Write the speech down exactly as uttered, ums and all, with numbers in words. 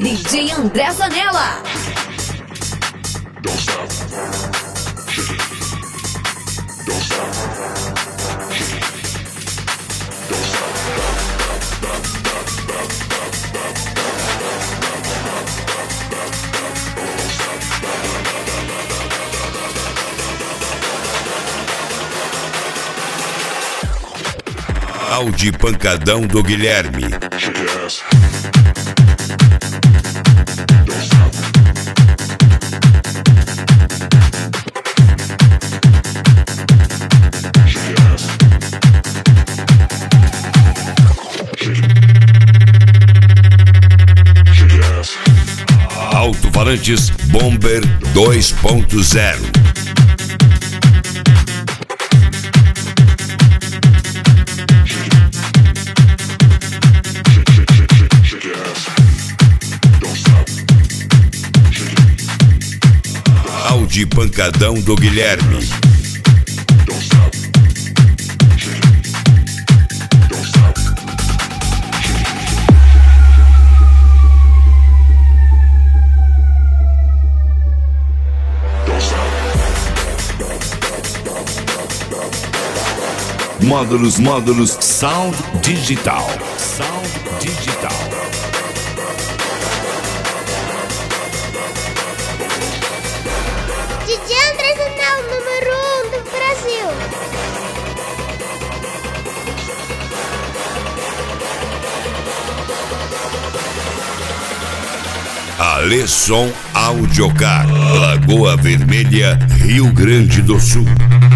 D J André Zanella. Don't stop. Shake it. Don't stop. Shake it. Don't stop. Audi Pancadão do Guilherme. Shake your ass. Alto-falantes Bomber dois ponto zero. Audi Pancadão do Guilherme. Módulos, módulos, Sound Digital. Sound Digital. D J André Zanella, número um do Brasil. Alessom Audiocar, Lagoa Vermelha, Rio Grande do Sul.